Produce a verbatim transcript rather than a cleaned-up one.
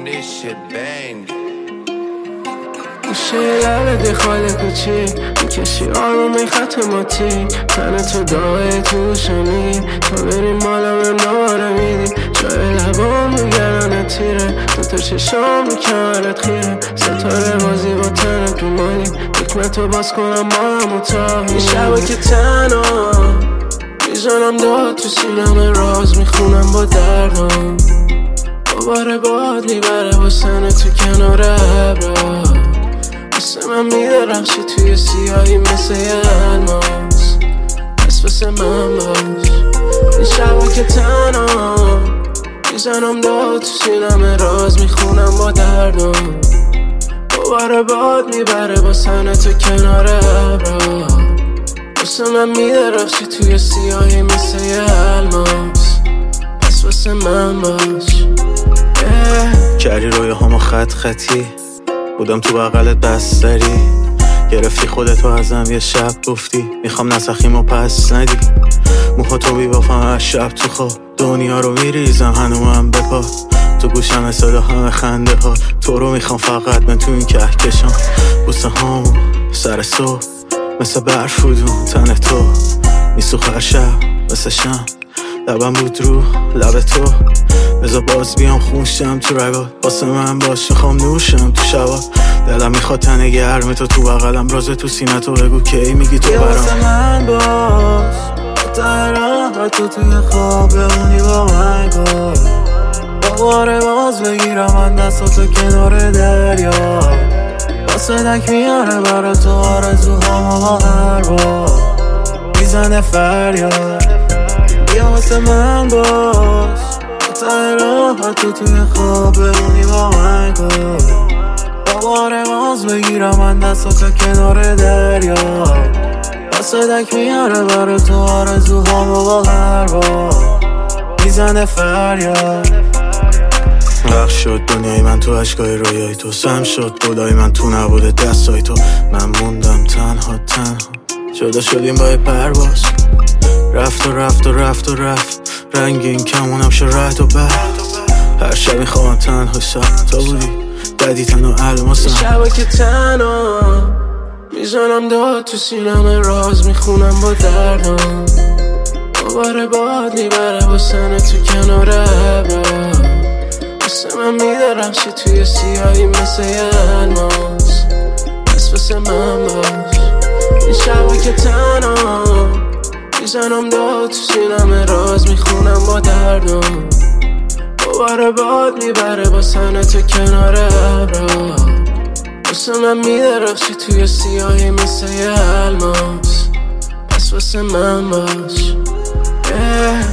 this shit bang. میشه لبه خاله کوچی میکشی آرومی خط ماتی تن تو داغه تو شمی تا بری مالم نواره میدی جای لبام میگرانه تیره تو تو چشام میکمرت خیره ستاره بازی با تنت رو مالی حکمتو باز کنم ما هم اتاق این شبا که تنها میزنم داد تو سینم راز میخونم با دردم دوباره باد میبره واسنه تو کنار ابرا واسه من میدرخشی توی سیاهی مثل یه الماس پس واسه من باش این شبا که تنها میزنم داد تو سینم راز میخونم با دردم دوباره باد میبره واسه تو کنار ابرا واسه من میدرخشی توی سیاهی مثل یه الماس پس واسه من باش کردی روی همو خط خطی بودم تو بغلت بستری گرفتی خودتو ازم یه شب گفتی میخوام نسخیم و پس ندی موها تو بیبافم از شب تو خواب دنیا رو میریزم هنومم بپا تو گوشم صدا همه خنده ها تو رو میخوام فقط من تو این کهکشان بوسه هامون سر صبح مثل برفودون تن تو میسوخ هر شب مثل شم لبم بود رو لب تو بذار باز بیام خونشم تو رگات واسه من باش میخوام نوشم تو شبات دلم میخواد تنه گرم تو تو بغلم راز تو سینه تو بگو کی میگی تو برام واسه من باش تا راه تو توی خواب بمونی با من کن دوباره باز بگیرم من دستاتو کنار دریا واسه دک میاره برا تو آرزوهامو با هر بار میزنه فریاد بیا واسه من باش تا راه تو توی خواب بمونی با من کن دوباره باز بگیرم من دستاتو کنار دریا واسه دک میاره برا تو آرزوهامو با هر بار میزنه فریاد غرق شد دنیای من تو عشقای رویای تو سم شد گلای من تو نبوده دستای تو من موندم تنها تنها جدا شدیم با پرواز رفت و رفت و رفت و رفت رنگین کمونم شد رد و برد هر شب میخوام تنها شب تا بودی ددی تن و الماسم شبا که تنها میزنم داد تو سینم راز میخونم با دردم دوباره باد میبره واسنه تو کنار ابرا واسه من میدرخشی توی سیاهی مثل یه الماس پس واسه من باش این شبا که تنها میزنم داد تو سینم راز میخونم با دردم دوباره باد میبره واسنه تو کنار ابرا واسه من میدرخشی توی سیاهی مثل یه الماس پس واسه من باش